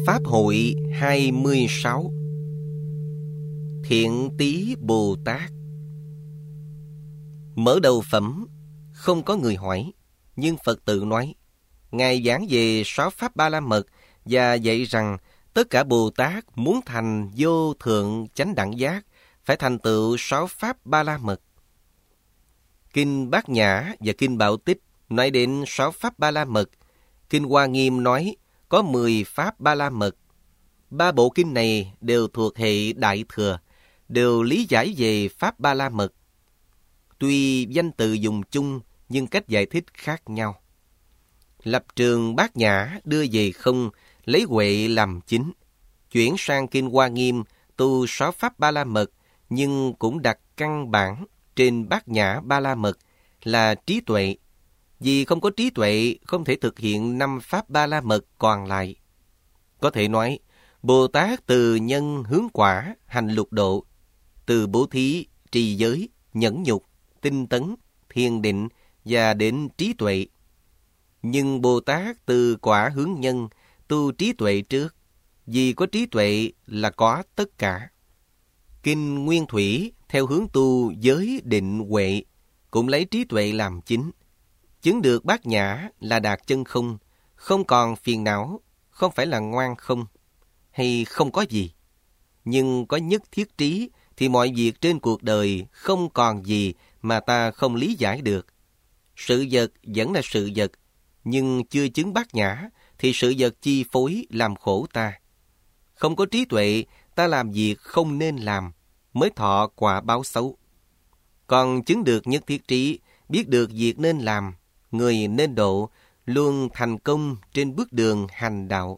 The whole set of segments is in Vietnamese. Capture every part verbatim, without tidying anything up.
Pháp hội hai mươi sáu. Thiện Tý Bồ Tát. Mở đầu phẩm, không có người hỏi, nhưng Phật tự nói. Ngài giảng về sáu Pháp Ba La Mật và dạy rằng tất cả Bồ Tát muốn thành vô thượng chánh đẳng giác phải thành tựu sáu Pháp Ba La Mật. Kinh Bát Nhã và Kinh Bảo Tích nói đến sáu Pháp Ba La Mật. Kinh Hoa Nghiêm nói có mười Pháp Ba La Mật. Ba bộ kinh này đều thuộc hệ Đại Thừa, đều lý giải về Pháp Ba La Mật. Tuy danh từ dùng chung, nhưng cách giải thích khác nhau. Lập trường Bát Nhã đưa về không, lấy huệ làm chính. Chuyển sang Kinh Hoa Nghiêm, tu sáu Pháp Ba La Mật, nhưng cũng đặt căn bản trên Bát Nhã Ba La Mật là trí tuệ. Vì không có trí tuệ, không thể thực hiện năm Pháp Ba La Mật còn lại. Có thể nói, Bồ Tát từ nhân hướng quả, hành lục độ, từ bố thí, trì giới, nhẫn nhục, tinh tấn, thiền định và đến trí tuệ. Nhưng Bồ Tát từ quả hướng nhân, tu trí tuệ trước, vì có trí tuệ là có tất cả. Kinh Nguyên Thủy theo hướng tu giới định huệ, cũng lấy trí tuệ làm chính. Chứng được Bát Nhã là đạt chân không, không còn phiền não, không phải là ngoan không, hay không có gì. Nhưng có nhất thiết trí thì mọi việc trên cuộc đời không còn gì mà ta không lý giải được. Sự vật vẫn là sự vật, nhưng chưa chứng Bát Nhã thì sự vật chi phối làm khổ ta. Không có trí tuệ, ta làm việc không nên làm, mới thọ quả báo xấu. Còn chứng được nhất thiết trí, biết được việc nên làm, người nên độ, luôn thành công trên bước đường hành đạo.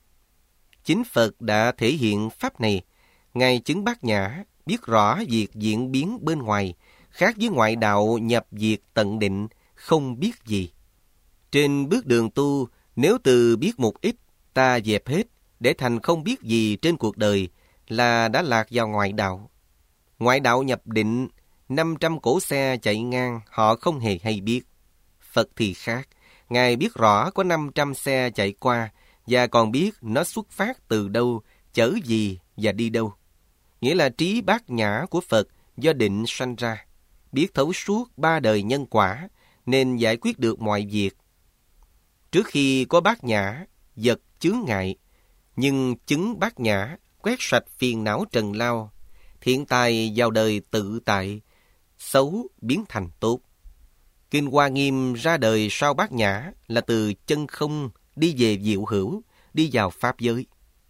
Chính Phật đã thể hiện Pháp này. Ngài chứng Bát Nhã, biết rõ việc diễn biến bên ngoài, khác với ngoại đạo nhập diệt tận định, không biết gì. Trên bước đường tu, nếu từ biết một ít, ta dẹp hết, để thành không biết gì trên cuộc đời, là đã lạc vào ngoại đạo. Ngoại đạo nhập định, năm trăm cỗ xe chạy ngang, họ không hề hay biết. Phật thì khác, Ngài biết rõ có năm trăm xe chạy qua, và còn biết nó xuất phát từ đâu, chở gì và đi đâu. Nghĩa là trí Bát Nhã của Phật do định sanh ra, biết thấu suốt ba đời nhân quả, nên giải quyết được mọi việc. Trước khi có Bát Nhã, vật chướng ngại, nhưng chứng Bát Nhã quét sạch phiền não trần lao, thiện tài vào đời tự tại, xấu biến thành tốt. Kinh Hoa Nghiêm ra đời sau Bát Nhã là từ chân không đi về diệu hữu, đi vào Pháp giới.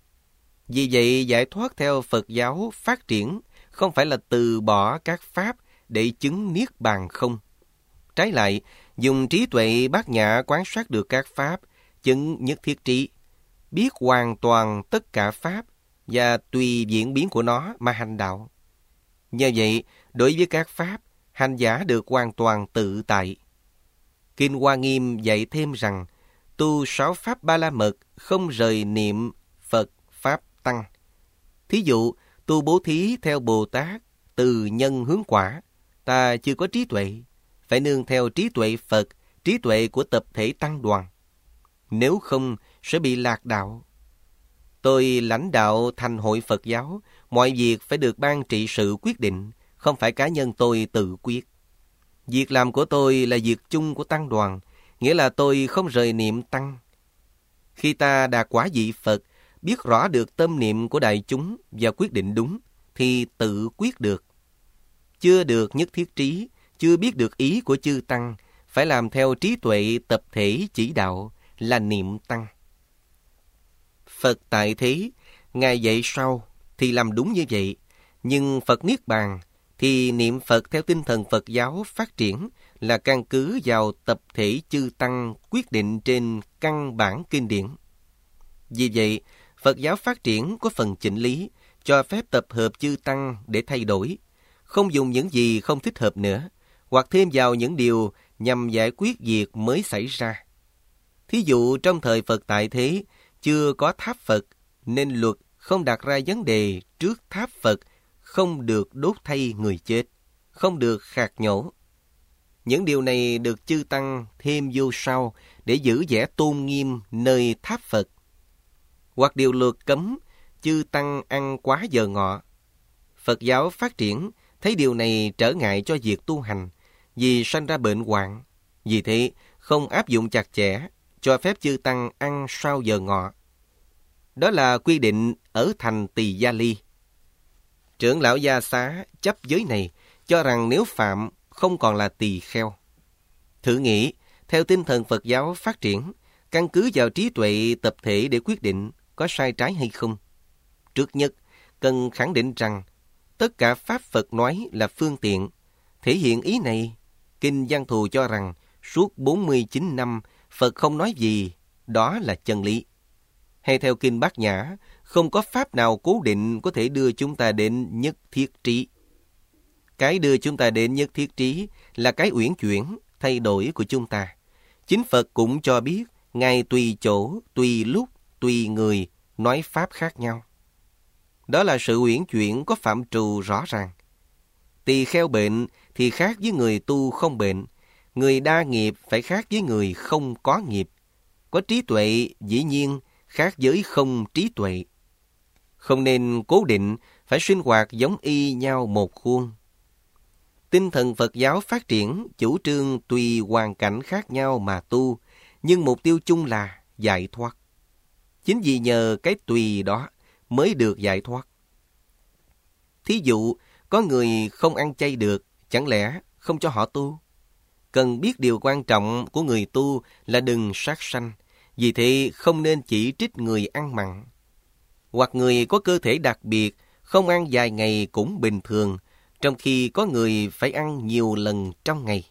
Vì vậy, giải thoát theo Phật giáo phát triển không phải là từ bỏ các Pháp để chứng Niết Bàn không. Trái lại, dùng trí tuệ Bát Nhã quán sát được các Pháp, chứng nhất thiết trí, biết hoàn toàn tất cả Pháp và tùy diễn biến của nó mà hành đạo. Nhờ vậy, đối với các Pháp, hành giả được hoàn toàn tự tại. Kinh Hoa Nghiêm dạy thêm rằng, tu sáu Pháp Ba La Mật không rời niệm Phật, Pháp, Tăng. Thí dụ, tu bố thí theo Bồ Tát, từ nhân hướng quả, ta chưa có trí tuệ, phải nương theo trí tuệ Phật, trí tuệ của tập thể tăng đoàn. Nếu không, sẽ bị lạc đạo. Tôi lãnh đạo thành hội Phật giáo, mọi việc phải được ban trị sự quyết định, không phải cá nhân tôi tự quyết. Việc làm của tôi là việc chung của tăng đoàn, nghĩa là tôi không rời niệm tăng. Khi ta đạt quả vị Phật, biết rõ được tâm niệm của đại chúng và quyết định đúng, thì tự quyết được. Chưa được nhất thiết trí, chưa biết được ý của chư tăng, phải làm theo trí tuệ tập thể chỉ đạo là niệm tăng. Phật tại thế, Ngài dạy sau thì làm đúng như vậy, nhưng Phật Niết Bàn thì niệm Phật theo tinh thần Phật giáo phát triển là căn cứ vào tập thể chư tăng quyết định trên căn bản kinh điển. Vì vậy, Phật giáo phát triển có phần chỉnh lý, cho phép tập hợp chư tăng để thay đổi, không dùng những gì không thích hợp nữa, hoặc thêm vào những điều nhằm giải quyết việc mới xảy ra. Thí dụ trong thời Phật tại thế, chưa có tháp Phật, nên luật không đặt ra vấn đề trước tháp Phật không được đốt thay người chết, không được khạc nhổ. Những điều này được chư tăng thêm vô sau để giữ vẻ tôn nghiêm nơi tháp Phật. hoặc điều luật cấm chư tăng ăn quá giờ ngọ. Phật giáo phát triển thấy điều này trở ngại cho việc tu hành, vì sanh ra bệnh hoạn. Vì thế, không áp dụng chặt chẽ, cho phép chư tăng ăn sau giờ ngọ. Đó là quy định ở thành Tỳ Gia Ly. Trưởng lão Gia Xá chấp giới này, cho rằng nếu phạm không còn là tỳ kheo. Thử nghĩ, theo tinh thần Phật giáo phát triển, căn cứ vào trí tuệ tập thể để quyết định có sai trái hay không. Trước nhất, cần khẳng định rằng tất cả Pháp Phật nói là phương tiện. Thể hiện ý này, Kinh Văn Thù cho rằng suốt bốn mươi chín năm Phật không nói gì, đó là chân lý. Hay theo Kinh Bát Nhã, không có Pháp nào cố định có thể đưa chúng ta đến nhất thiết trí. Cái đưa chúng ta đến nhất thiết trí là cái uyển chuyển, thay đổi của chúng ta. Chính Phật cũng cho biết, Ngài tùy chỗ, tùy lúc, tùy người, nói Pháp khác nhau. Đó là sự uyển chuyển có phạm trù rõ ràng. Tỳ kheo bệnh thì khác với người tu không bệnh. Người đa nghiệp phải khác với người không có nghiệp. Có trí tuệ dĩ nhiên khác với không trí tuệ. Không nên cố định phải sinh hoạt giống y nhau một khuôn. Tinh thần Phật giáo phát triển chủ trương tùy hoàn cảnh khác nhau mà tu, nhưng mục tiêu chung là giải thoát. Chính vì nhờ cái tùy đó mới được giải thoát. Thí dụ, có người không ăn chay được, chẳng lẽ không cho họ tu? Cần biết điều quan trọng của người tu là đừng sát sanh, vì thế không nên chỉ trích người ăn mặn. Hoặc người có cơ thể đặc biệt, không ăn vài ngày cũng bình thường, trong khi có người phải ăn nhiều lần trong ngày.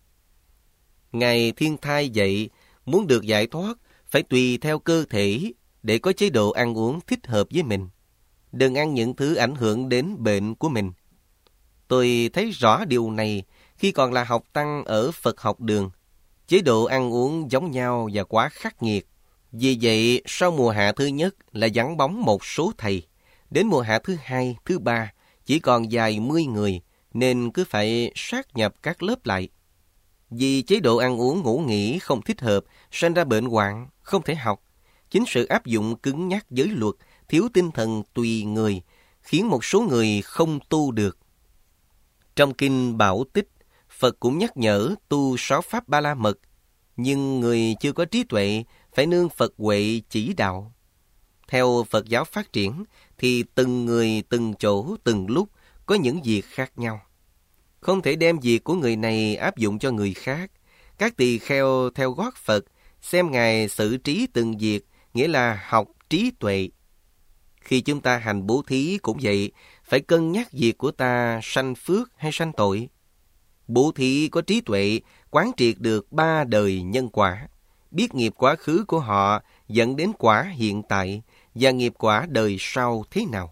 Ngài Thiên Thai dạy, muốn được giải thoát, phải tùy theo cơ thể để có chế độ ăn uống thích hợp với mình. Đừng ăn những thứ ảnh hưởng đến bệnh của mình. Tôi thấy rõ điều này khi còn là học tăng ở Phật học đường. Chế độ ăn uống giống nhau và quá khắc nghiệt. Vì vậy, sau mùa hạ thứ nhất là vắng bóng một số thầy. Đến mùa hạ thứ hai, thứ ba, chỉ còn vài mươi người, nên cứ phải sát nhập các lớp lại. Vì chế độ ăn uống ngủ nghỉ không thích hợp, sanh ra bệnh hoạn, không thể học. Chính sự áp dụng cứng nhắc giới luật, thiếu tinh thần tùy người, khiến một số người không tu được. Trong Kinh Bảo Tích, Phật cũng nhắc nhở tu sáu pháp ba la mật, nhưng người chưa có trí tuệ phải nương Phật huệ chỉ đạo. Theo Phật giáo phát triển, thì từng người, từng chỗ, từng lúc có những việc khác nhau. Không thể đem việc của người này áp dụng cho người khác. Các tỳ kheo theo gót Phật, xem Ngài xử trí từng việc, nghĩa là học trí tuệ. Khi chúng ta hành bố thí cũng vậy, phải cân nhắc việc của ta sanh phước hay sanh tội. Bố thí có trí tuệ, quán triệt được ba đời nhân quả, biết nghiệp quá khứ của họ dẫn đến quả hiện tại và nghiệp quả đời sau thế nào.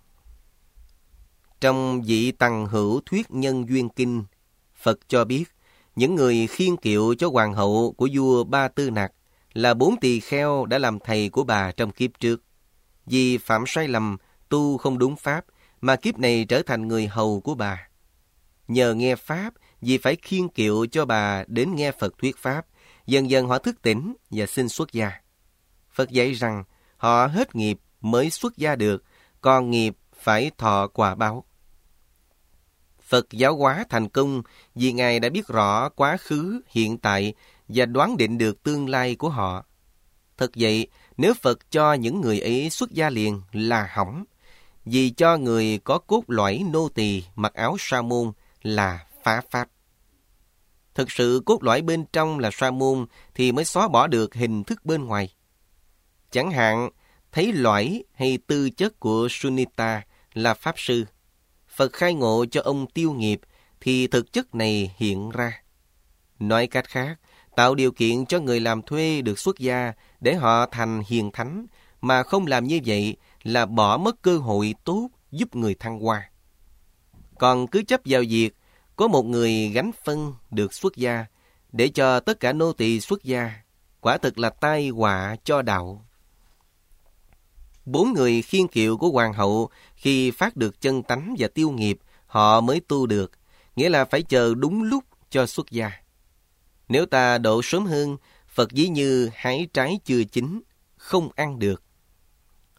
Trong Vị Tằng Hữu Thuyết Nhân Duyên Kinh, Phật cho biết những người khiêng kiệu cho hoàng hậu của vua Ba Tư Nặc là bốn tỳ kheo đã làm thầy của bà trong kiếp trước. Vì phạm sai lầm, tu không đúng pháp, mà kiếp này trở thành người hầu của bà. Nhờ nghe pháp, vì phải khiêng kiệu cho bà đến nghe Phật thuyết pháp, dần dần họ thức tỉnh và xin xuất gia. Phật dạy rằng họ hết nghiệp mới xuất gia được, còn nghiệp phải thọ quả báo. Phật giáo hóa thành công vì Ngài đã biết rõ quá khứ, hiện tại và đoán định được tương lai của họ. Thật vậy, nếu Phật cho những người ấy xuất gia liền là hỏng, vì cho người có cốt lõi nô tỳ mặc áo sa môn là phá pháp. Thực sự cốt lõi bên trong là sa môn thì mới xóa bỏ được hình thức bên ngoài. Chẳng hạn, thấy lõi hay tư chất của Sunita là pháp sư. Phật khai ngộ cho ông tiêu nghiệp thì thực chất này hiện ra. Nói cách khác, tạo điều kiện cho người làm thuê được xuất gia để họ thành hiền thánh, mà không làm như vậy là bỏ mất cơ hội tốt giúp người thăng hoa. Còn cứ chấp vào việc có một người gánh phân được xuất gia để cho tất cả nô tỳ xuất gia, quả thực là tai họa cho đạo. Bốn người khiêng kiệu của hoàng hậu khi phát được chân tánh và tiêu nghiệp, họ mới tu được, nghĩa là phải chờ đúng lúc cho xuất gia. Nếu ta độ sớm hơn, Phật ví như hái trái chưa chín, không ăn được.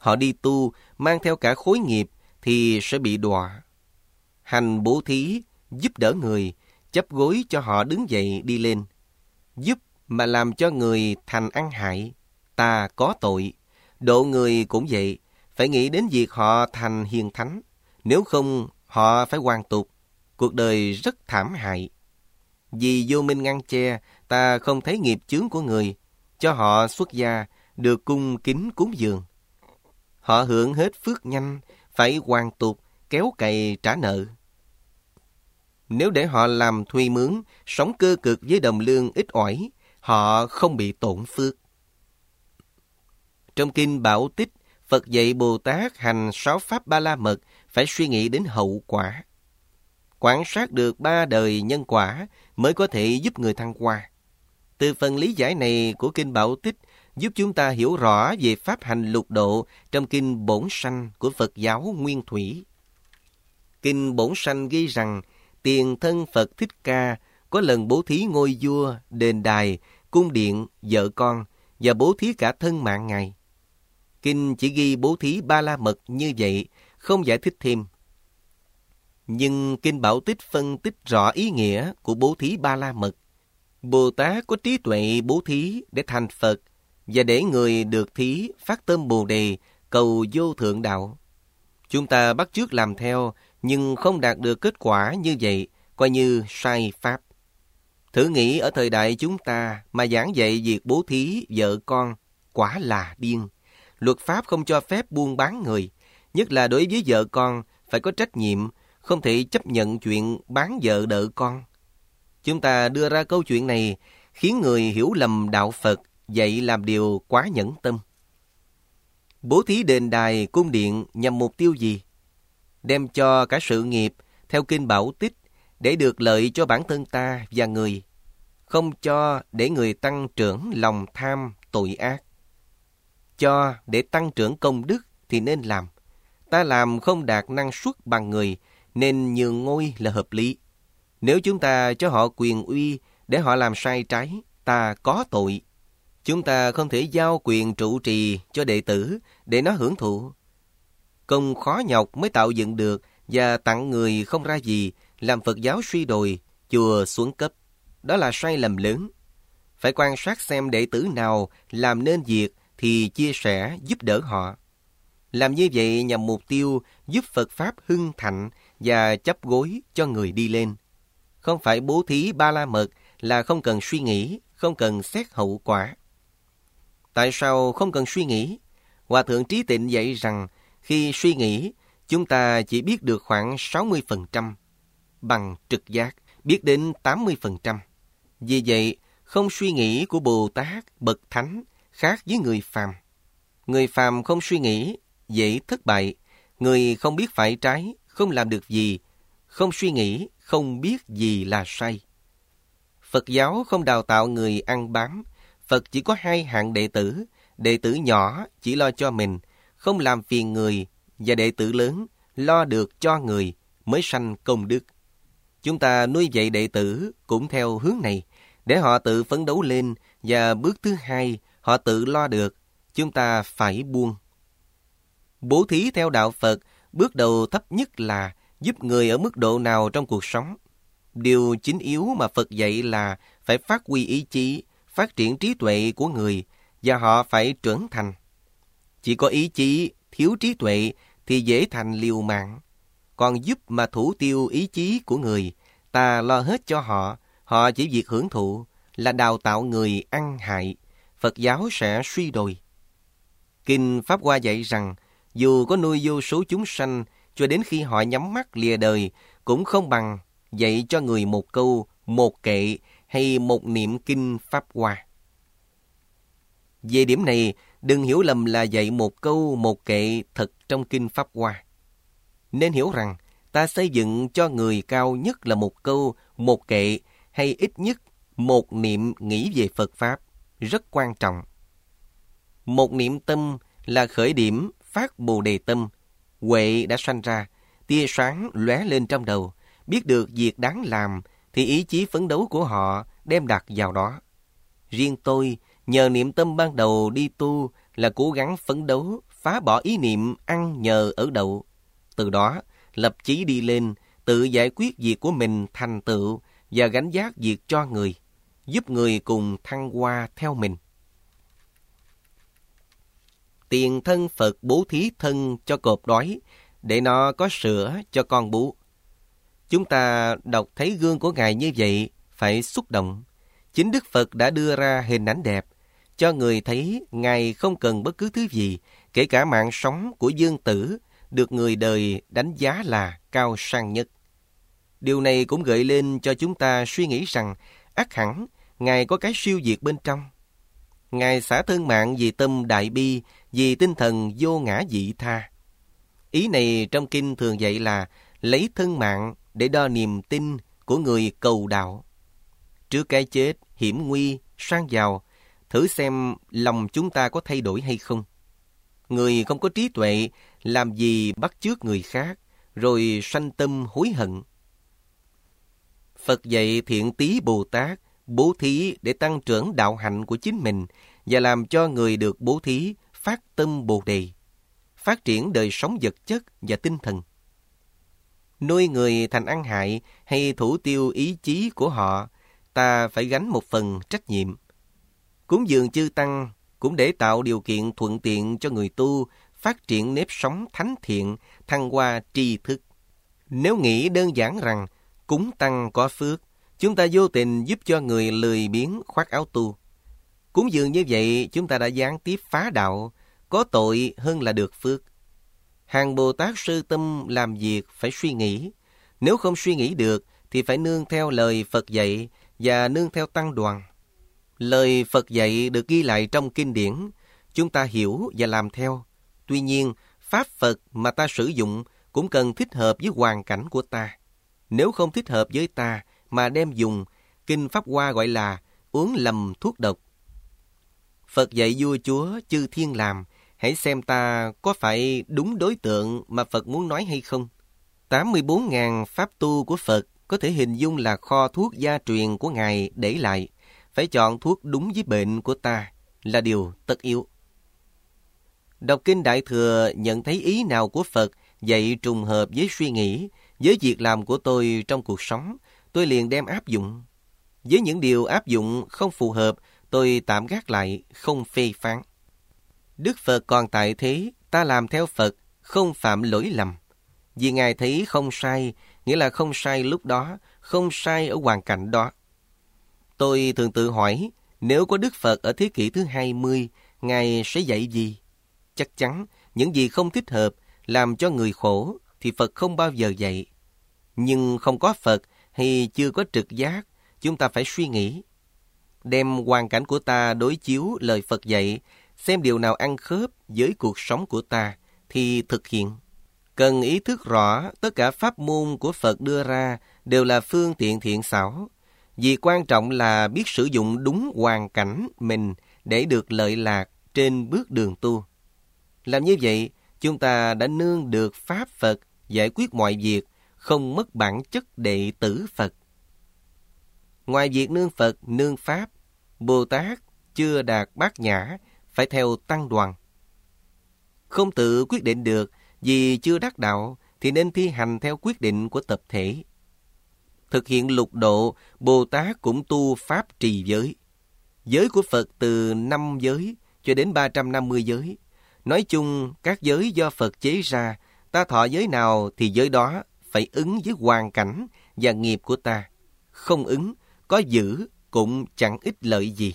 Họ đi tu, mang theo cả khối nghiệp thì sẽ bị đọa. Hành bố thí, giúp đỡ người, chắp gối cho họ đứng dậy đi lên. Giúp mà làm cho người thành ăn hại, ta có tội. Độ người cũng vậy, phải nghĩ đến việc họ thành hiền thánh. Nếu không, họ phải hoàn tục. Cuộc đời rất thảm hại. Vì vô minh ngăn che, ta không thấy nghiệp chướng của người. Cho họ xuất gia, được cung kính cúng dường. Họ hưởng hết phước nhanh, phải hoàn tục, kéo cày trả nợ. Nếu để họ làm thuê mướn, sống cơ cực với đồng lương ít ỏi, họ không bị tổn phước. Trong Kinh Bảo Tích, Phật dạy Bồ Tát hành sáu pháp Ba La Mật phải suy nghĩ đến hậu quả. Quan sát được ba đời nhân quả mới có thể giúp người thăng hoa. Từ phần lý giải này của Kinh Bảo Tích giúp chúng ta hiểu rõ về pháp hành lục độ trong Kinh Bổn Sanh của Phật giáo Nguyên Thủy. Kinh Bổn Sanh ghi rằng tiền thân Phật Thích Ca có lần bố thí ngôi vua, đền đài, cung điện, vợ con và bố thí cả thân mạng Ngài. Kinh chỉ ghi bố thí Ba La Mật như vậy, không giải thích thêm. Nhưng Kinh Bảo Tích phân tích rõ ý nghĩa của bố thí Ba La Mật. Bồ Tát có trí tuệ bố thí để thành Phật và để người được thí phát tâm Bồ Đề cầu vô thượng đạo. Chúng ta bắt chước làm theo nhưng không đạt được kết quả như vậy, coi như sai pháp. Thử nghĩ ở thời đại chúng ta mà giảng dạy việc bố thí vợ con, quả là điên. Luật pháp không cho phép buôn bán người, nhất là đối với vợ con phải có trách nhiệm, không thể chấp nhận chuyện bán vợ đợ con. Chúng ta đưa ra câu chuyện này khiến người hiểu lầm đạo Phật, vậy làm điều quá nhẫn tâm. Bố thí đền đài, cung điện nhằm mục tiêu gì? Đem cho cả sự nghiệp, theo Kinh Bảo Tích, để được lợi cho bản thân ta và người. Không cho để người tăng trưởng lòng tham, tội ác. Cho để tăng trưởng công đức thì nên làm. Ta làm không đạt năng suất bằng người, nên nhường ngôi là hợp lý. Nếu chúng ta cho họ quyền uy để họ làm sai trái, ta có tội. Chúng ta không thể giao quyền trụ trì cho đệ tử để nó hưởng thụ. Công khó nhọc mới tạo dựng được và tặng người không ra gì, làm Phật giáo suy đồi, chùa xuống cấp. Đó là sai lầm lớn. Phải quan sát xem đệ tử nào làm nên việc thì chia sẻ giúp đỡ họ. Làm như vậy nhằm mục tiêu giúp Phật Pháp hưng thịnh và chấp gối cho người đi lên. Không phải bố thí Ba La Mật là không cần suy nghĩ, không cần xét hậu quả. Tại sao không cần suy nghĩ? Hòa Thượng Trí Tịnh dạy rằng khi suy nghĩ, chúng ta chỉ biết được khoảng sáu mươi phần trăm. Bằng trực giác, biết đến tám mươi phần trăm. Vì vậy, không suy nghĩ của Bồ Tát, Bậc Thánh khác với người phàm. Người phàm không suy nghĩ, dễ thất bại. Người không biết phải trái, không làm được gì. Không suy nghĩ, không biết gì là sai. Phật giáo không đào tạo người ăn bám. Phật chỉ có hai hạng đệ tử. Đệ tử nhỏ chỉ lo cho mình, không làm phiền người, và đệ tử lớn lo được cho người mới sanh công đức. Chúng ta nuôi dạy đệ tử cũng theo hướng này, để họ tự phấn đấu lên, và bước thứ hai, họ tự lo được, chúng ta phải buông. Bố thí theo đạo Phật, bước đầu thấp nhất là giúp người ở mức độ nào trong cuộc sống. Điều chính yếu mà Phật dạy là phải phát huy ý chí, phát triển trí tuệ của người, và họ phải trưởng thành. Chỉ có ý chí, thiếu trí tuệ thì dễ thành liều mạng. Còn giúp mà thủ tiêu ý chí của người, ta lo hết cho họ, họ chỉ việc hưởng thụ, là đào tạo người ăn hại, Phật giáo sẽ suy đồi. Kinh Pháp Hoa dạy rằng, dù có nuôi vô số chúng sanh, cho đến khi họ nhắm mắt lìa đời, cũng không bằng dạy cho người một câu, một kệ hay một niệm kinh Pháp Hoa. Về điểm này, đừng hiểu lầm là dạy một câu, một kệ thật trong kinh Pháp Hoa. Nên hiểu rằng, ta xây dựng cho người cao nhất là một câu, một kệ, hay ít nhất một niệm nghĩ về Phật Pháp, rất quan trọng. Một niệm tâm là khởi điểm phát Bồ Đề tâm, huệ đã sanh ra, tia sáng lóe lên trong đầu, biết được việc đáng làm thì ý chí phấn đấu của họ đem đặt vào đó. Riêng tôi, nhờ niệm tâm ban đầu đi tu là cố gắng phấn đấu, phá bỏ ý niệm ăn nhờ ở đậu. Từ đó, lập chí đi lên, tự giải quyết việc của mình thành tựu và gánh vác việc cho người, giúp người cùng thăng hoa theo mình. Tiền thân Phật bố thí thân cho cọp đói, để nó có sữa cho con bú. Chúng ta đọc thấy gương của Ngài như vậy, phải xúc động. Chính Đức Phật đã đưa ra hình ảnh đẹp, cho người thấy Ngài không cần bất cứ thứ gì, kể cả mạng sống của dương tử, được người đời đánh giá là cao sang nhất. Điều này cũng gợi lên cho chúng ta suy nghĩ rằng, ắt hẳn, Ngài có cái siêu việt bên trong. Ngài xả thân mạng vì tâm đại bi, vì tinh thần vô ngã vị tha. Ý này trong kinh thường dạy là lấy thân mạng để đo niềm tin của người cầu đạo. Trước cái chết, hiểm nguy, sang giàu, thử xem lòng chúng ta có thay đổi hay không. Người không có trí tuệ, làm gì bắt chước người khác, rồi sanh tâm hối hận. Phật dạy Thiện Tý Bồ Tát bố thí để tăng trưởng đạo hạnh của chính mình và làm cho người được bố thí phát tâm Bồ Đề, phát triển đời sống vật chất và tinh thần. Nuôi người thành ăn hại hay thủ tiêu ý chí của họ, ta phải gánh một phần trách nhiệm. Cúng dường chư tăng cũng để tạo điều kiện thuận tiện cho người tu phát triển nếp sống thánh thiện, thăng hoa tri thức. Nếu nghĩ đơn giản rằng cúng tăng có phước, chúng ta vô tình giúp cho người lười biếng khoác áo tu. Cúng dường như vậy, chúng ta đã gián tiếp phá đạo, có tội hơn là được phước. Hàng Bồ Tát sơ tâm làm việc phải suy nghĩ. Nếu không suy nghĩ được, thì phải nương theo lời Phật dạy và nương theo tăng đoàn. Lời Phật dạy được ghi lại trong kinh điển, chúng ta hiểu và làm theo. Tuy nhiên, Pháp Phật mà ta sử dụng cũng cần thích hợp với hoàn cảnh của ta. Nếu không thích hợp với ta mà đem dùng, Kinh Pháp Hoa gọi là uống lầm thuốc độc. Phật dạy vua chúa chư thiên làm, hãy xem ta có phải đúng đối tượng mà Phật muốn nói hay không. tám mươi bốn nghìn pháp tu của Phật có thể hình dung là kho thuốc gia truyền của Ngài để lại. Phải chọn thuốc đúng với bệnh của ta là điều tất yếu. Đọc Kinh Đại Thừa nhận thấy ý nào của Phật dạy trùng hợp với suy nghĩ, với việc làm của tôi trong cuộc sống, tôi liền đem áp dụng. Với những điều áp dụng không phù hợp, tôi tạm gác lại, không phê phán. Đức Phật còn tại thế, ta làm theo Phật, không phạm lỗi lầm. Vì Ngài thấy không sai, nghĩa là không sai lúc đó, không sai ở hoàn cảnh đó. Tôi thường tự hỏi, nếu có Đức Phật ở thế kỷ thứ hai mươi, Ngài sẽ dạy gì? Chắc chắn, những gì không thích hợp, làm cho người khổ, thì Phật không bao giờ dạy. Nhưng không có Phật hay chưa có trực giác, chúng ta phải suy nghĩ. Đem hoàn cảnh của ta đối chiếu lời Phật dạy, xem điều nào ăn khớp với cuộc sống của ta, thì thực hiện. Cần ý thức rõ tất cả pháp môn của Phật đưa ra đều là phương tiện thiện xảo. Vì quan trọng là biết sử dụng đúng hoàn cảnh mình để được lợi lạc trên bước đường tu. Làm như vậy, chúng ta đã nương được Pháp Phật giải quyết mọi việc, không mất bản chất đệ tử Phật. Ngoài việc nương Phật, nương Pháp, Bồ Tát chưa đạt bát nhã, phải theo tăng đoàn. Không tự quyết định được vì chưa đắc đạo thì nên thi hành theo quyết định của tập thể. Thực hiện lục độ, Bồ Tát cũng tu Pháp trì giới. Giới của Phật từ năm giới cho đến ba trăm năm mươi giới. Nói chung, các giới do Phật chế ra, ta thọ giới nào thì giới đó phải ứng với hoàn cảnh và nghiệp của ta. Không ứng, có giữ cũng chẳng ích lợi gì.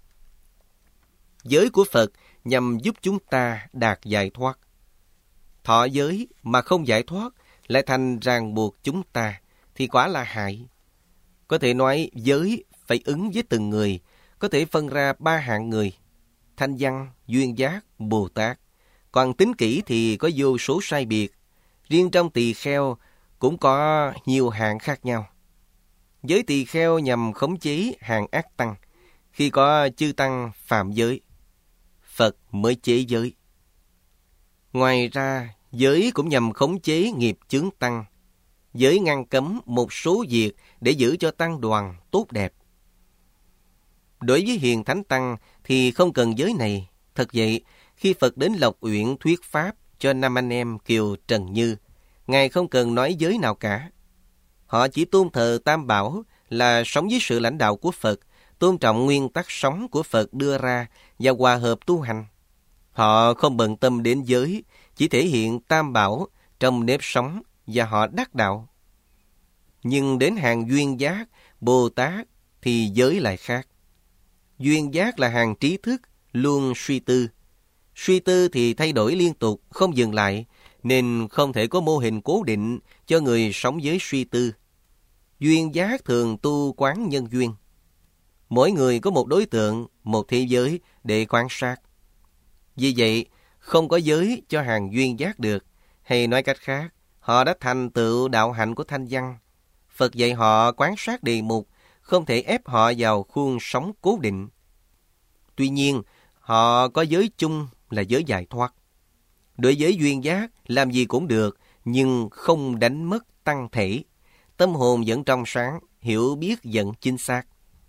Giới của Phật nhằm giúp chúng ta đạt giải thoát. Thọ giới mà không giải thoát lại thành ràng buộc chúng ta thì quả là hại. Có thể nói giới phải ứng với từng người, có thể phân ra ba hạng người: Thanh văn, duyên giác, Bồ Tát. Còn tính kỹ thì có vô số sai biệt. Riêng trong tỳ kheo cũng có nhiều hạng khác nhau. Giới tỳ kheo nhằm khống chế hàng ác tăng. Khi có chư tăng phạm giới, Phật mới chế giới. Ngoài ra, giới cũng nhằm khống chế nghiệp chướng tăng. Giới ngăn cấm một số việc để giữ cho tăng đoàn tốt đẹp. Đối với hiền thánh tăng thì không cần giới này. Thật vậy, Khi Phật đến Lộc Uyển thuyết pháp cho năm anh em Kiều Trần Như, Ngài không cần nói giới nào cả. Họ chỉ tôn thờ Tam Bảo là sống dưới sự lãnh đạo của Phật, tôn trọng nguyên tắc sống của Phật đưa ra và hòa hợp tu hành. Họ không bận tâm đến giới, chỉ thể hiện Tam Bảo trong nếp sống và họ đắc đạo. Nhưng đến hàng duyên giác, Bồ Tát thì giới lại khác. Duyên giác là hàng trí thức, luôn suy tư. Suy tư thì thay đổi liên tục, không dừng lại, nên không thể có mô hình cố định cho người sống với suy tư. Duyên giác thường tu quán nhân duyên. Mỗi người có một đối tượng, một thế giới để quan sát. Vì vậy, không có giới cho hàng duyên giác được, hay nói cách khác, họ đã thành tựu đạo hạnh của thanh văn. Phật dạy họ quan sát đề mục, không thể ép họ vào khuôn sống cố định. Tuy nhiên, họ có giới chung là giới giải thoát. Đối với duyên giác, làm gì cũng được, nhưng không đánh mất tăng thể. Tâm hồn vẫn trong sáng, hiểu biết vẫn chính xác.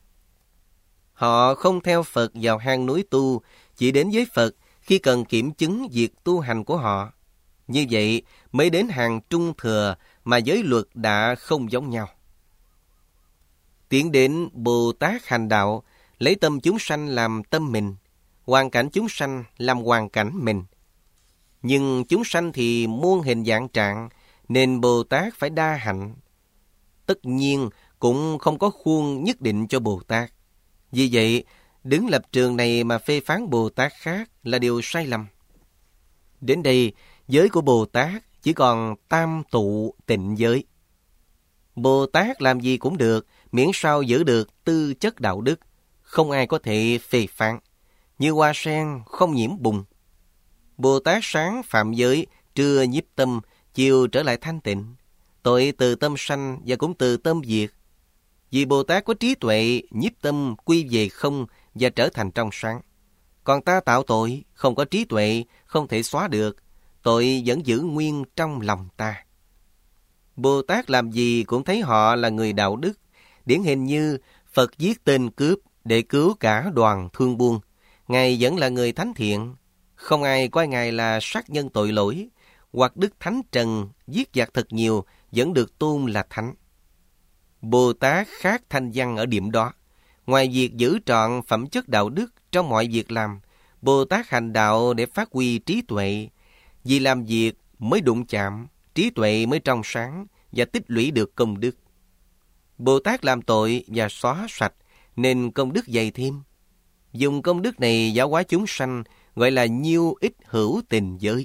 Họ không theo Phật vào hang núi tu, chỉ đến với Phật khi cần kiểm chứng việc tu hành của họ. Như vậy mới đến hàng trung thừa mà giới luật đã không giống nhau. Tiến đến Bồ Tát hành đạo, lấy tâm chúng sanh làm tâm mình, hoàn cảnh chúng sanh làm hoàn cảnh mình. Nhưng chúng sanh thì muôn hình dạng trạng, nên Bồ Tát phải đa hạnh. Tất nhiên cũng không có khuôn nhất định cho Bồ Tát. Vì vậy, đứng lập trường này mà phê phán Bồ Tát khác là điều sai lầm. Đến đây, giới của Bồ Tát chỉ còn tam tụ tịnh giới. Bồ Tát làm gì cũng được, miễn sao giữ được tư chất đạo đức, không ai có thể phê phán. Như hoa sen không nhiễm bùn. Bồ Tát sáng phạm giới, trưa nhiếp tâm, chiều trở lại thanh tịnh. Tội từ tâm sanh và cũng từ tâm diệt. Vì Bồ Tát có trí tuệ, nhiếp tâm quy về không và trở thành trong sáng. Còn ta tạo tội, không có trí tuệ, không thể xóa được. Tội vẫn giữ nguyên trong lòng ta. Bồ Tát làm gì cũng thấy họ là người đạo đức. Điển hình như Phật giết tên cướp để cứu cả đoàn thương buôn. Ngài vẫn là người thánh thiện. Không ai coi Ngài là sát nhân tội lỗi, hoặc Đức Thánh Trần giết giặc thật nhiều vẫn được tôn là thánh. Bồ Tát khác thanh văn ở điểm đó. Ngoài việc giữ trọn phẩm chất đạo đức trong mọi việc làm, Bồ Tát hành đạo để phát huy trí tuệ. Vì làm việc mới đụng chạm, trí tuệ mới trong sáng và tích lũy được công đức. Bồ Tát làm tội và xóa sạch, nên công đức dày thêm. Dùng công đức này giáo hóa chúng sanh, gọi là nhiêu ích hữu tình giới.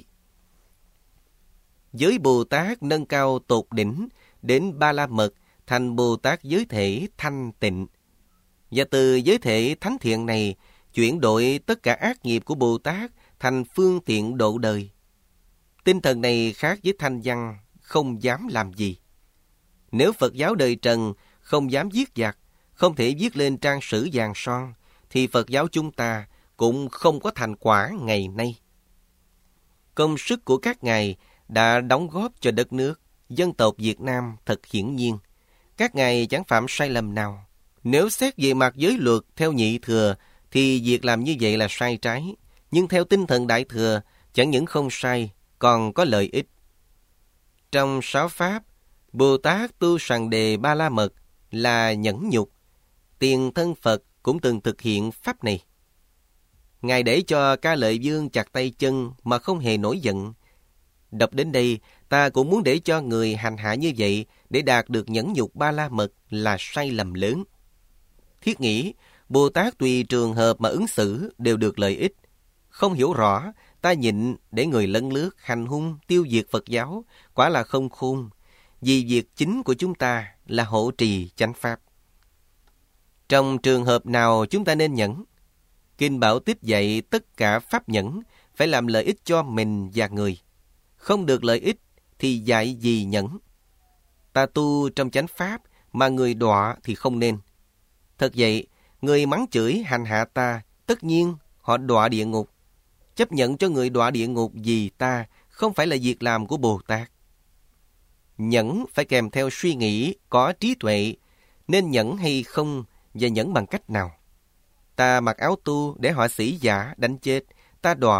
Giới Bồ Tát nâng cao tột đỉnh, đến Ba La Mật, thành Bồ Tát giới thể thanh tịnh. Và từ giới thể thánh thiện này, chuyển đổi tất cả ác nghiệp của Bồ Tát thành phương tiện độ đời. Tinh thần này khác với thanh văn, không dám làm gì. Nếu Phật giáo đời Trần không dám giết giặc, không thể viết lên trang sử vàng son, thì Phật giáo chúng ta cũng không có thành quả ngày nay. Công sức của các ngài đã đóng góp cho đất nước, dân tộc Việt Nam thật hiển nhiên. Các ngài chẳng phạm sai lầm nào. Nếu xét về mặt giới luật theo nhị thừa, thì việc làm như vậy là sai trái. Nhưng theo tinh thần đại thừa, chẳng những không sai, còn có lợi ích. Trong sáu pháp, Bồ Tát tu sằng đề Ba La Mật là nhẫn nhục. Tiền thân Phật cũng từng thực hiện pháp này. Ngài để cho Ca Lợi Vương chặt tay chân mà không hề nổi giận. Đọc đến đây, ta cũng muốn để cho người hành hạ như vậy để đạt được nhẫn nhục Ba La Mật là sai lầm lớn. Thiết nghĩ, Bồ Tát tùy trường hợp mà ứng xử đều được lợi ích. Không hiểu rõ, ta nhịn để người lấn lướt, hành hung, tiêu diệt Phật giáo, quả là không khôn. Vì việc chính của chúng ta là hộ trì chánh pháp. Trong trường hợp nào chúng ta nên nhẫn? Kinh Bảo Tích dạy tất cả pháp nhẫn phải làm lợi ích cho mình và người. Không được lợi ích thì dạy gì nhẫn? Ta tu trong chánh pháp mà người đọa thì không nên. Thật vậy, người mắng chửi hành hạ ta, tất nhiên họ đọa địa ngục. Chấp nhận cho người đọa địa ngục vì ta không phải là việc làm của Bồ Tát. Nhẫn phải kèm theo suy nghĩ, có trí tuệ, nên nhẫn hay không và nhẫn bằng cách nào. Ta mặc áo tu để họ sĩ giả đánh chết, ta đọa,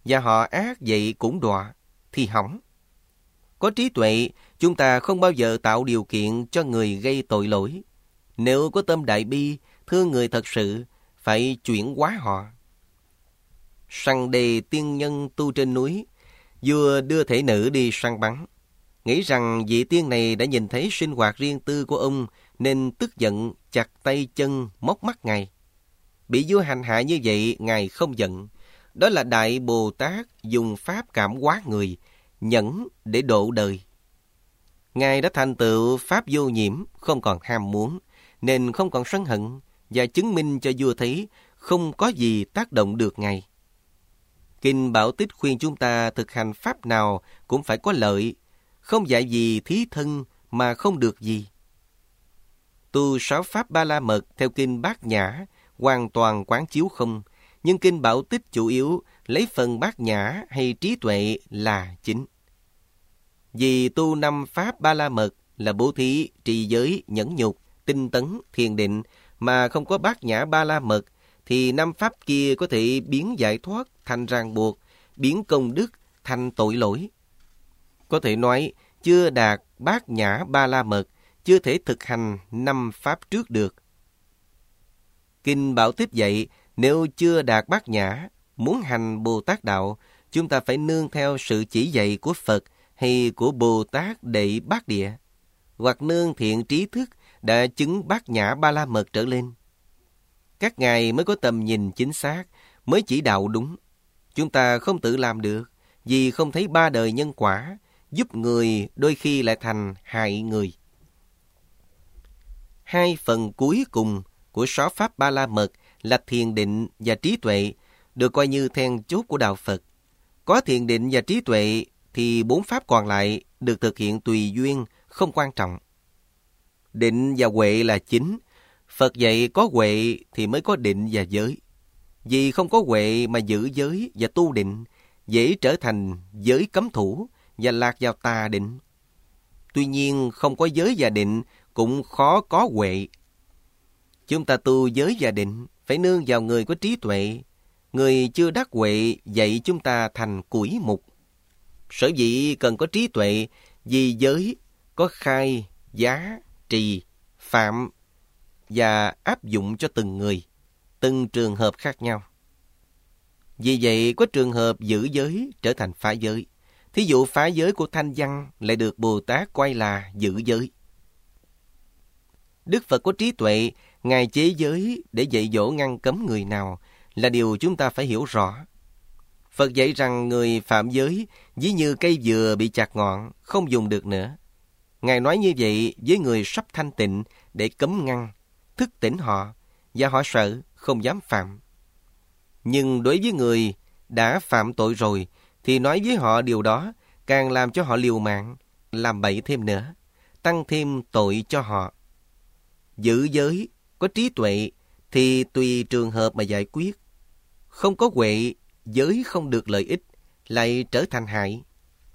và họ ác vậy cũng đọa, thì hỏng. Có trí tuệ, chúng ta không bao giờ tạo điều kiện cho người gây tội lỗi. Nếu có tâm đại bi, thương người thật sự, phải chuyển hóa họ. Săn đề tiên nhân tu trên núi, vua đưa thể nữ đi săn bắn. Nghĩ rằng vị tiên này đã nhìn thấy sinh hoạt riêng tư của ông, nên tức giận chặt tay chân móc mắt ngài. Bị vua hành hạ như vậy, ngài không giận. Đó là Đại Bồ Tát dùng pháp cảm hóa người, nhẫn để độ đời. Ngài đã thành tựu pháp vô nhiễm, không còn ham muốn, nên không còn sân hận, và chứng minh cho vua thấy không có gì tác động được ngài. Kinh Bảo Tích khuyên chúng ta thực hành pháp nào cũng phải có lợi, không dạy gì thí thân mà không được gì. Tu sáu pháp Ba La Mật theo kinh Bát Nhã hoàn toàn quán chiếu không, nhưng kinh Bảo Tích chủ yếu lấy phần Bát Nhã hay trí tuệ là chính. Vì tu năm pháp Ba La Mật là bố thí, trì giới, nhẫn nhục, tinh tấn, thiền định mà không có Bát Nhã Ba La Mật, thì năm pháp kia có thể biến giải thoát thành ràng buộc, biến công đức thành tội lỗi. Có thể nói, chưa đạt Bát Nhã Ba La Mật, chưa thể thực hành năm pháp trước được. Kinh Bảo Tích dạy, nếu chưa đạt Bát Nhã, muốn hành Bồ Tát Đạo, chúng ta phải nương theo sự chỉ dạy của Phật hay của Bồ Tát Đệ Bát Địa, hoặc nương thiện trí thức đã chứng Bát Nhã Ba La Mật trở lên. Các ngài mới có tầm nhìn chính xác, mới chỉ đạo đúng. Chúng ta không tự làm được, vì không thấy ba đời nhân quả, giúp người đôi khi lại thành hại người. Hai phần cuối cùng của sáu pháp Ba La Mật là thiền định và trí tuệ, được coi như then chốt của đạo Phật. Có thiền định và trí tuệ thì bốn pháp còn lại được thực hiện tùy duyên, không quan trọng. Định và huệ là chính. Phật dạy có huệ thì mới có định và giới. Vì không có huệ mà giữ giới và tu định, dễ trở thành giới cấm thủ và lạc vào tà định. Tuy nhiên không có giới và định cũng khó có huệ. Chúng ta tu giới và định phải nương vào người có trí tuệ. Người chưa đắc huệ dạy chúng ta thành củi mục. Sở dĩ cần có trí tuệ, vì giới có khai, giá, trì, phạm và áp dụng cho từng người, từng trường hợp khác nhau. Vì vậy có trường hợp giữ giới trở thành phá giới. Thí dụ phá giới của Thanh Văn lại được Bồ Tát coi là giữ giới. Đức Phật có trí tuệ, Ngài chế giới để dạy dỗ ngăn cấm người nào là điều chúng ta phải hiểu rõ. Phật dạy rằng người phạm giới ví như cây dừa bị chặt ngọn, không dùng được nữa. Ngài nói như vậy với người sắp thanh tịnh để cấm ngăn, thức tỉnh họ, và họ sợ, không dám phạm. Nhưng đối với người đã phạm tội rồi, thì nói với họ điều đó càng làm cho họ liều mạng, làm bậy thêm nữa, tăng thêm tội cho họ. Giữ giới, có trí tuệ, thì tùy trường hợp mà giải quyết. Không có huệ, giới không được lợi ích, lại trở thành hại.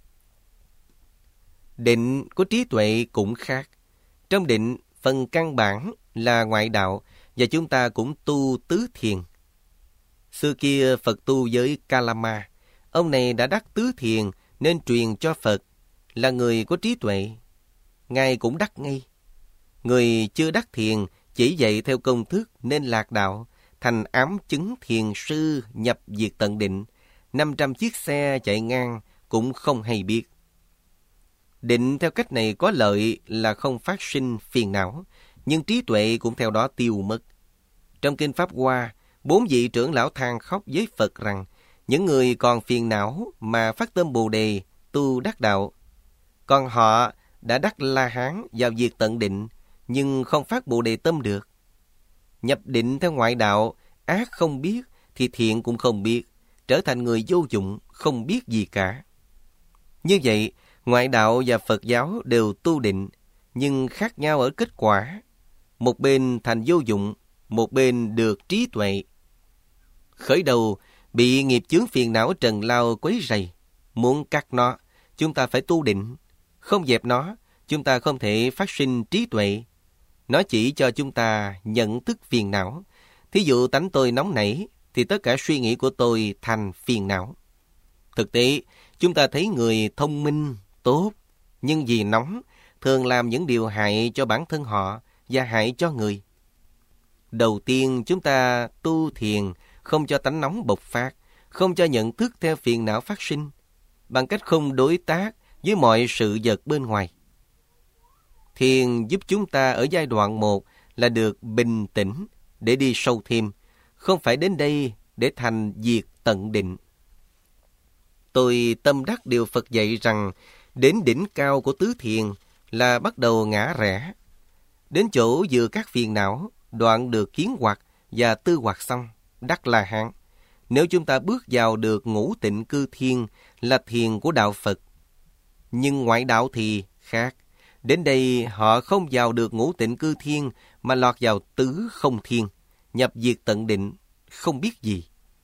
Định có trí tuệ cũng khác. Trong định, phần căn bản là ngoại đạo, và chúng ta cũng tu tứ thiền. Xưa kia Phật tu với Kalama. Ông này đã đắc tứ thiền nên truyền cho Phật, là người có trí tuệ. Ngài cũng đắc ngay. Người chưa đắc thiền chỉ dạy theo công thức nên lạc đạo, thành ám chứng thiền sư nhập diệt tận định. năm trăm chiếc xe chạy ngang cũng không hay biết. Định theo cách này có lợi là không phát sinh phiền não, nhưng trí tuệ cũng theo đó tiêu mất. Trong Kinh Pháp Hoa, bốn vị trưởng lão than khóc với Phật rằng những người còn phiền não mà phát tâm Bồ Đề, tu đắc đạo. Còn họ đã đắc La Hán vào diệt tận định, nhưng không phát Bồ Đề tâm được. Nhập định theo ngoại đạo, ác không biết thì thiện cũng không biết, trở thành người vô dụng, không biết gì cả. Như vậy, ngoại đạo và Phật giáo đều tu định, nhưng khác nhau ở kết quả. Một bên thành vô dụng, một bên được trí tuệ. Khởi đầu bị nghiệp chướng phiền não trần lao quấy rầy, muốn cắt nó, chúng ta phải tu định. Không dẹp nó, chúng ta không thể phát sinh trí tuệ. Nó chỉ cho chúng ta nhận thức phiền não. Thí dụ tánh tôi nóng nảy, thì tất cả suy nghĩ của tôi thành phiền não. Thực tế, chúng ta thấy người thông minh, tốt, nhưng vì nóng, thường làm những điều hại cho bản thân họ và hại cho người. Đầu tiên, chúng ta tu thiền, không cho tánh nóng bộc phát, không cho nhận thức theo phiền não phát sinh, bằng cách không đối tác với mọi sự vật bên ngoài. Thiền giúp chúng ta ở giai đoạn một là được bình tĩnh để đi sâu thêm, không phải đến đây để thành diệt tận định. Tôi tâm đắc điều Phật dạy rằng đến đỉnh cao của tứ thiền là bắt đầu ngã rẽ. Đến chỗ vừa các phiền não, đoạn được kiến hoặc và tư hoặc xong, đắc La Hán. Nếu chúng ta bước vào được ngũ tịnh cư thiên là thiền của đạo Phật. Nhưng ngoại đạo thì khác. Đến đây họ không vào được ngũ tịnh cư thiên mà lọt vào tứ không thiên, nhập diệt tận định, không biết gì.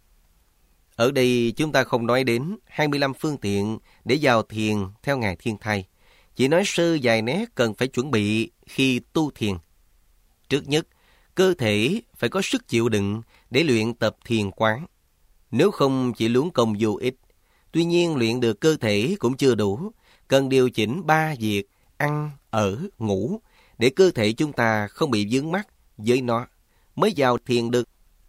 Ở đây chúng ta không nói đến hai mươi lăm phương tiện để vào thiền theo Ngài Thiên Thai. Chỉ nói sơ vài nét cần phải chuẩn bị khi tu thiền. Trước nhất, cơ thể phải có sức chịu đựng để luyện tập thiền quán. Nếu không chỉ luống công vô ích. Tuy nhiên luyện được cơ thể cũng chưa đủ. Cần điều chỉnh ba việc ăn, ở, ngủ để cơ thể chúng ta không bị vướng mắc với nó mới vào thiền được.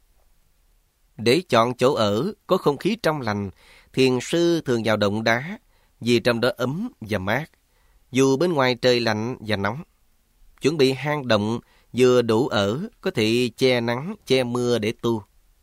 Để chọn chỗ ở có không khí trong lành, thiền sư thường vào động đá vì trong đó ấm và mát, dù bên ngoài trời lạnh và nóng. Chuẩn bị hang động vừa đủ ở, có thể che nắng, che mưa để tu.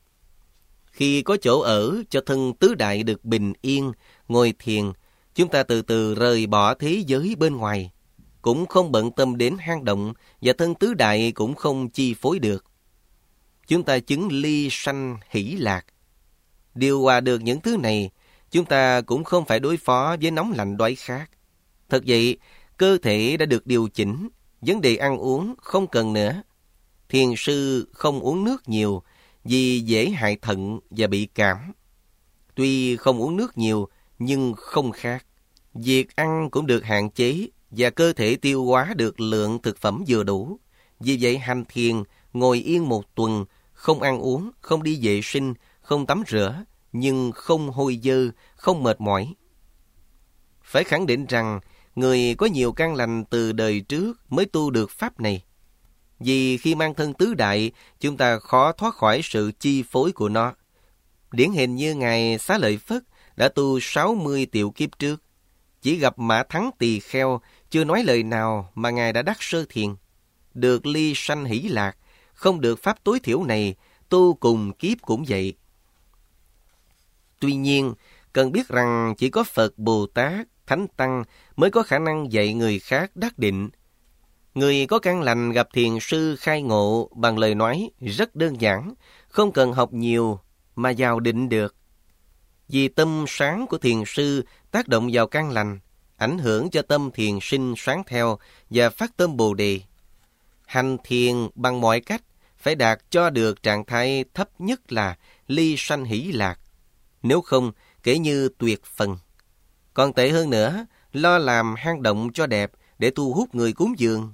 Khi có chỗ ở cho thân tứ đại được bình yên, ngồi thiền, chúng ta từ từ rời bỏ thế giới bên ngoài, cũng không bận tâm đến hang động và thân tứ đại cũng không chi phối được. Chúng ta chứng ly sanh hỷ lạc. Điều hòa được những thứ này, chúng ta cũng không phải đối phó với nóng lạnh đói khát. Thật vậy, cơ thể đã được điều chỉnh, vấn đề ăn uống không cần nữa. Thiền sư không uống nước nhiều vì dễ hại thận và bị cảm. Tuy không uống nước nhiều nhưng không khác. Việc ăn cũng được hạn chế và cơ thể tiêu hóa được lượng thực phẩm vừa đủ. Vì vậy hành thiền, ngồi yên một tuần, không ăn uống, không đi vệ sinh, không tắm rửa, nhưng không hôi dơ, không mệt mỏi. Phải khẳng định rằng, người có nhiều căn lành từ đời trước mới tu được pháp này. Vì khi mang thân tứ đại, chúng ta khó thoát khỏi sự chi phối của nó. Điển hình như Ngài Xá Lợi Phất đã tu sáu mươi tiểu kiếp trước. Chỉ gặp Mã Thắng Tỳ Kheo, chưa nói lời nào mà Ngài đã đắc sơ thiền. Được ly sanh hỷ lạc, không được pháp tối thiểu này, tu cùng kiếp cũng vậy. Tuy nhiên, cần biết rằng chỉ có Phật, Bồ Tát, Thánh Tăng mới có khả năng dạy người khác đắc định. Người có căn lành gặp thiền sư khai ngộ bằng lời nói rất đơn giản, không cần học nhiều mà vào định được. Vì tâm sáng của thiền sư tác động vào căn lành, ảnh hưởng cho tâm thiền sinh sáng theo và phát tâm Bồ Đề. Hành thiền bằng mọi cách phải đạt cho được trạng thái thấp nhất là ly sanh hỷ lạc. Nếu không, kể như tuyệt phần. Còn tệ hơn nữa, lo làm hang động cho đẹp để thu hút người cúng dường.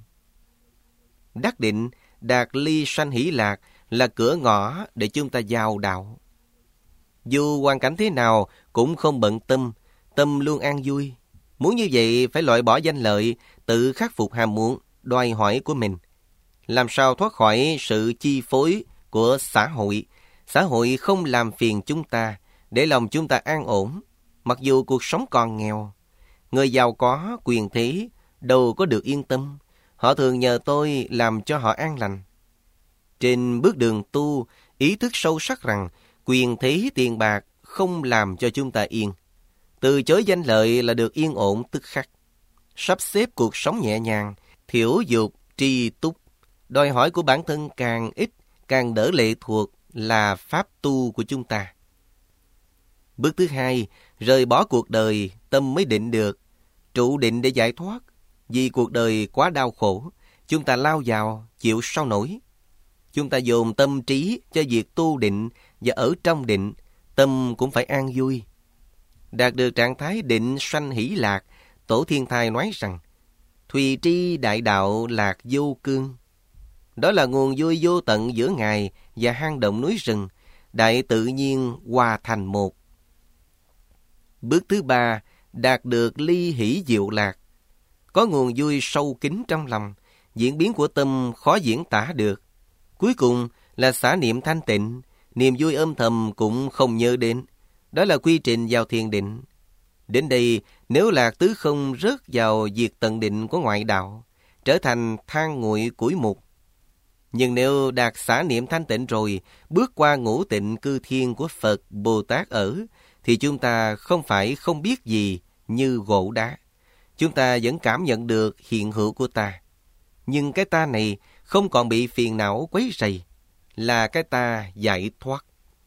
Đắc định, đạt ly sanh hỷ lạc là cửa ngõ để chúng ta vào đạo. Dù hoàn cảnh thế nào cũng không bận tâm, tâm luôn an vui. Muốn như vậy phải loại bỏ danh lợi, tự khắc phục ham muốn, đòi hỏi của mình. Làm sao thoát khỏi sự chi phối của xã hội? Xã hội không làm phiền chúng ta, để lòng chúng ta an ổn, mặc dù cuộc sống còn nghèo. Người giàu có, quyền thế, đâu có được yên tâm. Họ thường nhờ tôi làm cho họ an lành. Trên bước đường tu, ý thức sâu sắc rằng quyền thế tiền bạc không làm cho chúng ta yên. Từ chối danh lợi là được yên ổn tức khắc. Sắp xếp cuộc sống nhẹ nhàng, thiểu dục, tri túc. Đòi hỏi của bản thân càng ít, càng đỡ lệ thuộc là pháp tu của chúng ta. Bước thứ hai, rời bỏ cuộc đời, tâm mới định được. Trụ định để giải thoát. Vì cuộc đời quá đau khổ, chúng ta lao vào, chịu sao nổi. Chúng ta dồn tâm trí cho việc tu định và ở trong định, tâm cũng phải an vui. Đạt được trạng thái định sanh hỷ lạc, Tổ Thiên Thai nói rằng, Thùy tri đại đạo lạc vô cương. Đó là nguồn vui vô tận giữa Ngài và hang động núi rừng, đại tự nhiên hòa thành một. Bước thứ ba, đạt được ly hỷ diệu lạc. Có nguồn vui sâu kín trong lòng, diễn biến của tâm khó diễn tả được. Cuối cùng là xả niệm thanh tịnh, niềm vui âm thầm cũng không nhớ đến. Đó là quy trình vào thiền định. Đến đây, nếu lạc tứ không rớt vào diệt tận định của ngoại đạo, trở thành than nguội củi mục. Nhưng nếu đạt xả niệm thanh tịnh rồi, bước qua ngũ tịnh cư thiên của Phật, Bồ Tát ở, thì chúng ta không phải không biết gì như gỗ đá. Chúng ta vẫn cảm nhận được hiện hữu của ta. Nhưng cái ta này không còn bị phiền não quấy rầy, là cái ta giải thoát.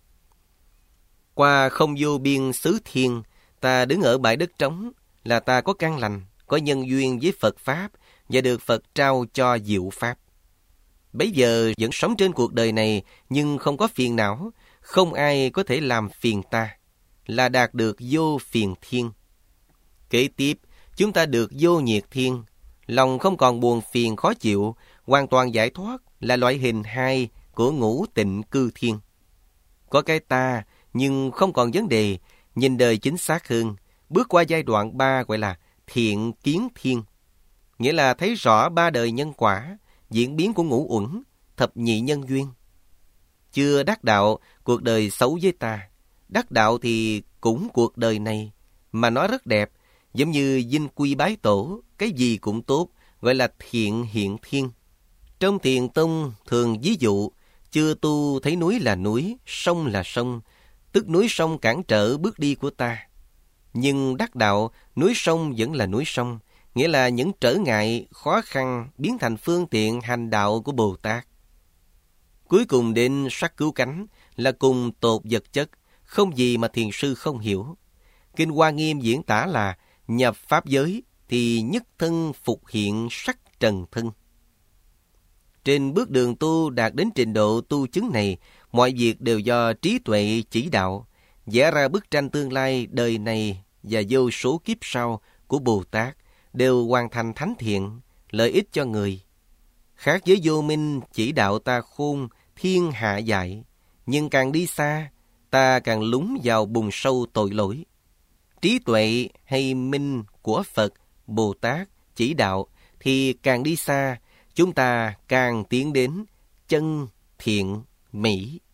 Qua không vô biên xứ thiên, ta đứng ở bãi đất trống, là ta có căn lành, có nhân duyên với Phật Pháp và được Phật trao cho diệu Pháp. Bấy giờ vẫn sống trên cuộc đời này nhưng không có phiền não, không ai có thể làm phiền ta, là đạt được vô phiền thiên. Kế tiếp, chúng ta được vô nhiệt thiên, lòng không còn buồn phiền khó chịu, hoàn toàn giải thoát, là loại hình hai của ngũ tịnh cư thiên. Có cái ta nhưng không còn vấn đề, nhìn đời chính xác hơn, bước qua giai đoạn ba gọi là thiện kiến thiên, nghĩa là thấy rõ ba đời nhân quả, diễn biến của ngũ uẩn, thập nhị nhân duyên. Chưa đắc đạo, cuộc đời xấu với ta. Đắc đạo thì cũng cuộc đời này, mà nó rất đẹp, giống như vinh quy bái tổ, cái gì cũng tốt, gọi là thiện hiện thiên. Trong Thiền tông thường ví dụ, chưa tu thấy núi là núi, sông là sông, tức núi sông cản trở bước đi của ta. Nhưng đắc đạo, núi sông vẫn là núi sông, nghĩa là những trở ngại, khó khăn biến thành phương tiện hành đạo của Bồ Tát. Cuối cùng đến sắc cứu cánh là cùng tột vật chất, không gì mà thiền sư không hiểu. Kinh Hoa Nghiêm diễn tả là nhập pháp giới thì nhất thân phục hiện sắc trần thân. Trên bước đường tu đạt đến trình độ tu chứng này, mọi việc đều do trí tuệ chỉ đạo, vẽ ra bức tranh tương lai đời này và vô số kiếp sau của Bồ Tát, đều hoàn thành thánh thiện, lợi ích cho người. Khác với vô minh chỉ đạo ta khôn, thiên hạ dại, nhưng càng đi xa, ta càng lún vào bùn sâu tội lỗi. Trí tuệ hay minh của Phật, Bồ Tát chỉ đạo thì càng đi xa, chúng ta càng tiến đến chân thiện mỹ.